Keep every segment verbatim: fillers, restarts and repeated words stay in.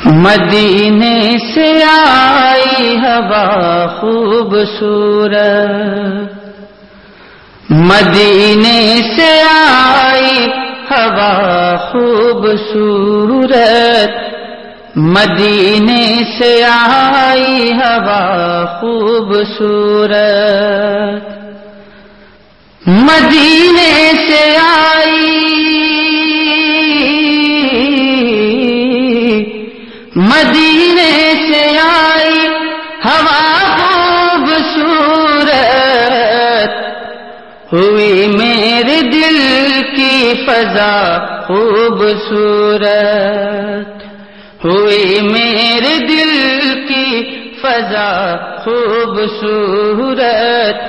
مدینے سے آئی ہوا خوبصورت، مدینے سے آئی ہوا خوبصورت، مدینے سے آئی ہوا خوبصورت، مدینے سے آئی مدینے سے آئی ہوا خوبصورت، ہوئی میرے دل کی فضا خوبصورت، ہوئی میرے دل کی فضا خوبصورت۔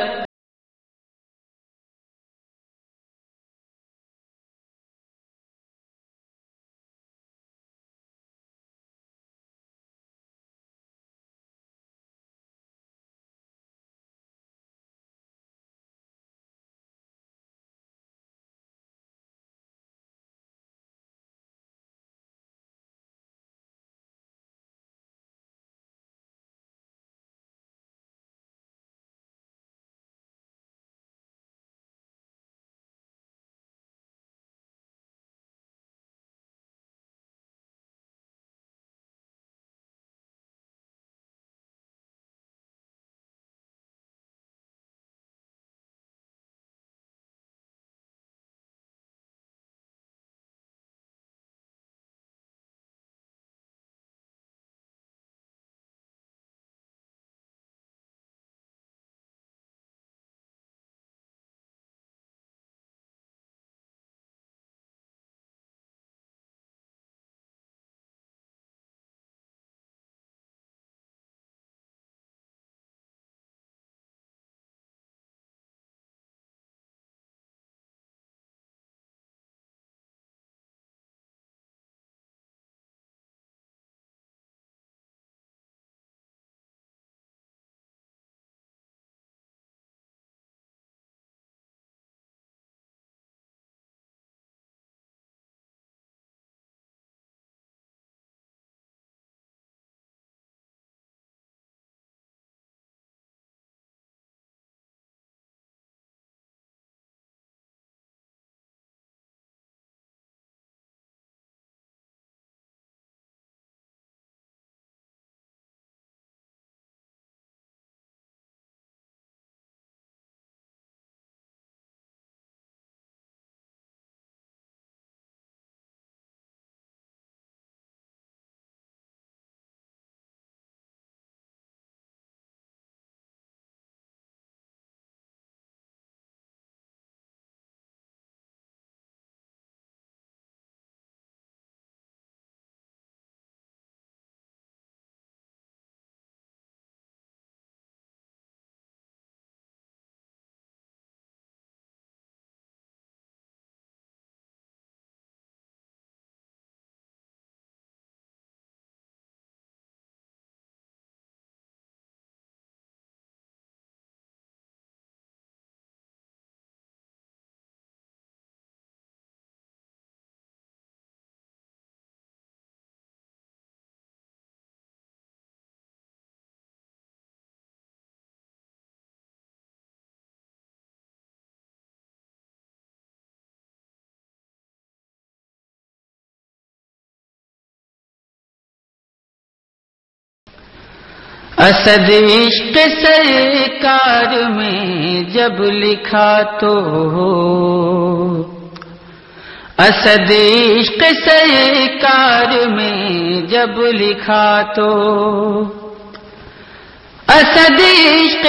اسد عشق سرکار میں جب لکھا تو اسد عشق سرکار میں جب لکھا تو اسد عشق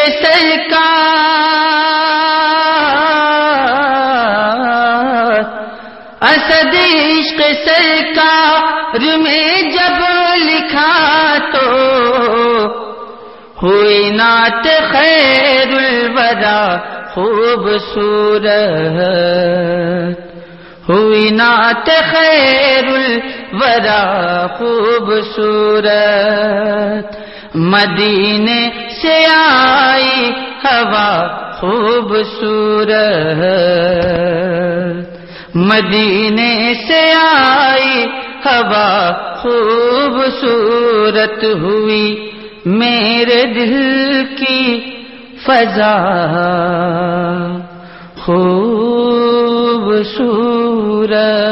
سرکار اسد عشق سرکار میں جب لکھا تو ہوئی نعت خیر الورا خوبصورت، ہوئی نعت خیر الورا خوبصورت، مدینے سے آئی ہوا خوبصورت، مدینے سے آئی ہوا خوبصورت ہوئی میرے دل کی فضا خوبصورت.